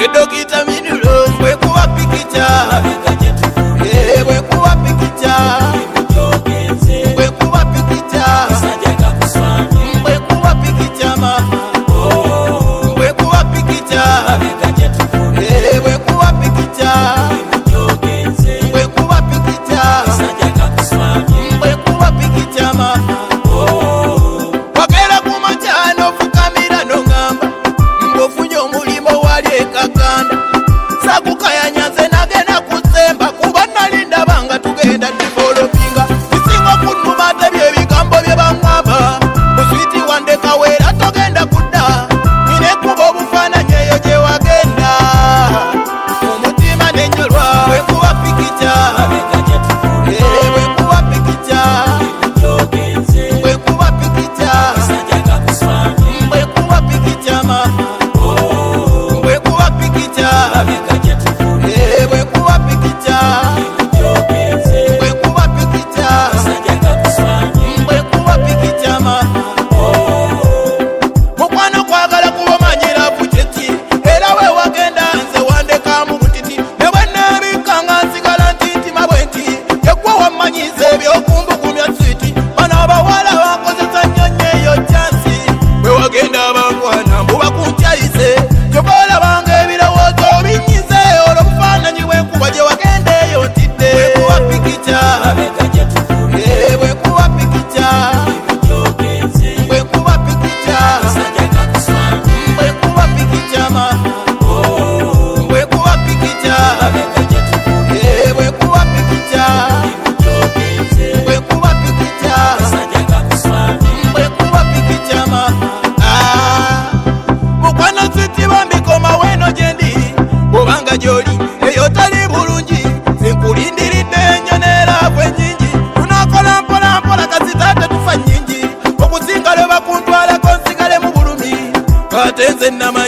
Dokita Minulo bwe kuba pikicha bwe kuba pikicha bwe kuba pikicha bwe kuba pikicha mama bwe kuba pikicha bwe kuba pikicha bwe kuba pikicha bwe kuba pikicha mama wagera kumachano fukamira nongamba mbofunye omulimo wali ekaganda sakukaya nyanze nagenda kusemba kuba nalinda banga tugenda developinga bisinga kunumata byebigambo bye bangamba muswiti wande kawera togenda kudda nine kuba obufaananyi eyo gye wagenda omutima nenyolwa bwe kuba pikicha bwe kuba pikicha bwe kuba pikicha bwe kuba pikicha mama bwe kuba pikicha bwe kuba pikicha bwe kuba pikicha bwe kuba pikicha mama mukwano kwagala kuba manyira bujeti era we wagenda nze wandeka mu butiti ne bwenneebikanga nsigala ntintima bwenti yegwe wamanyiza ebyokumbukumya switi bano abawala bakozesa nnyonyo eyo jansi bwe wagenda abangwana mbuba kuntyayize kyobola banga ebirowoozo binyize olw'obufaananyi bw'enkuba gye wagenda eyo ntidde bwe kuba pikicha bwe kuba pikicha bwe kuba pikicha bwe kuba pikicha mama bwe kuba pikicha bwe kuba pikicha bwe kuba pikicha bwe kuba pikicha mama mukwano switi bambikoma weno gyendi bwobanga gyoli eyo tali bulungi nkulindiridde enyoneeraavu ennyingi tunakola mpola mpola kasitaate tufa nnyingi okusinga lwe bakuntwalako nsigale mu bulumi ate nze nama